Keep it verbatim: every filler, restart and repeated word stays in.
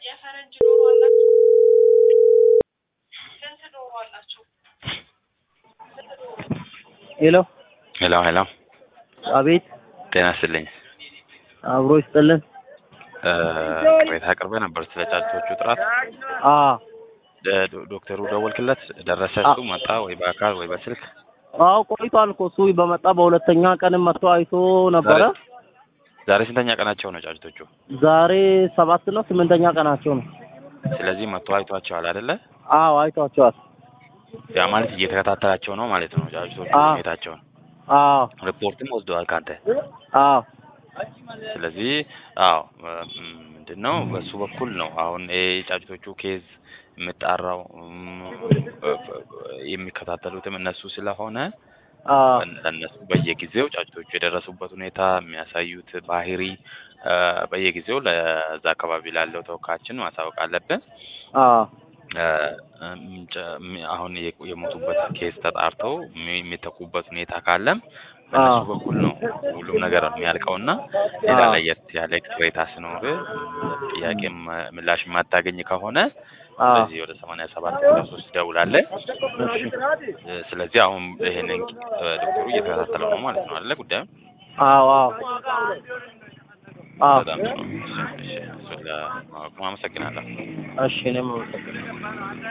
የፈረንጅ ዶሮ አላችሁ? ስንት ዶሮ አላችሁ? ሄሎ ሄሎ ሄሎ አቤት ጤና ይስጥልኝ። አብሮ ይስጥልን። ቅሬታ አቅርበህ ነበር ስለ ጫጩቶቹ ጥራት። አ ዶክተሩ ደወልክለት? ደረሰ? እሱ መጣ ወይ በአካል ወይ በስልክ? አዎ ቆይቷል እኮ እሱ በመጣ በሁለተኛ ቀንም መጥቶ አይቶ ነበረ። ዛሬ ስንተኛ ቀናቸው ነው ጫጩቶቹ? ዛሬ ሰባት ነው ስምንተኛ ቀናቸው ነው። ስለዚህ መጥቶ አይቷቸዋል አይደለ? አዎ አይቷቸዋል። ያ ማለት እየተከታተላቸው ነው ማለት ነው ጫጩቶቹ ሁኔታቸውን። አዎ ሪፖርትም ወስደዋል ካንተ? አዎ ስለዚህ አዎ ምንድነው በሱ በኩል ነው አሁን የጫጩቶቹ ኬዝ የምጣራው የሚከታተሉትም እነሱ ስለሆነ እነሱ በየጊዜው ጫጩቶቹ የደረሱበት ሁኔታ የሚያሳዩት ባህሪ በየጊዜው ለዛ አካባቢ ላለው ተወካያችን ማሳወቅ አለብን። አዎ አሁን የሞቱበት ኬዝ ተጣርቶ የሚተኩበት ሁኔታ ካለም በእነሱ በኩል ነው ሁሉም ነገር የሚያልቀውና ሌላ ለየት ያለ ቅሬታ ሲኖር ጥያቄ ምላሽ የማታገኝ ከሆነ ስለዚህ ወደ ሰማንያ ሰባት ሶስት ደውላለህ። ስለዚህ አሁን ይሄንን ዶክተሩ እየተከታተለው ነው ማለት ነው አይደል ጉዳዩ? አዎ አዎ አዎ በጣም ጥሩ። እሺ እሺ፣ አመሰግናለሁ። እሺ እኔም አመሰግናለሁ።